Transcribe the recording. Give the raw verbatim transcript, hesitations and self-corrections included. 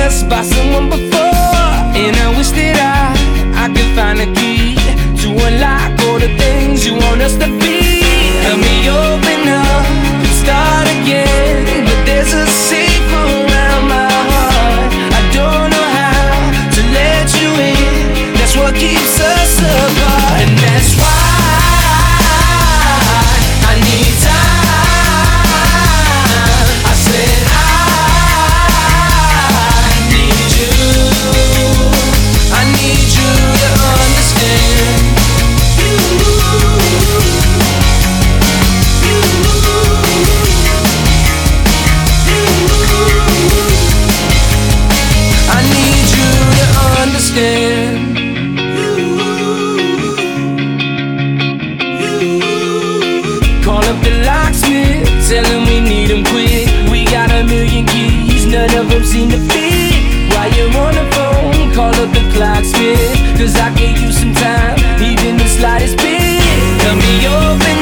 possessed by someone before, and I wish that I, I could find a key to unlock all the things you want us to be. Help me open up and start again, but there's a safe around my heart. I don't know how to let you in. That's what keeps us apart, and that's why I need time. I said I need you. I need you to understand. You, you, you. I need you to understand. Call up the locksmith, tell him we need him quick. We got a million keys, none of them seem to fit. While you're on the phone, call up the clocksmith, cause I could use some time, even the slightest bit. Help me open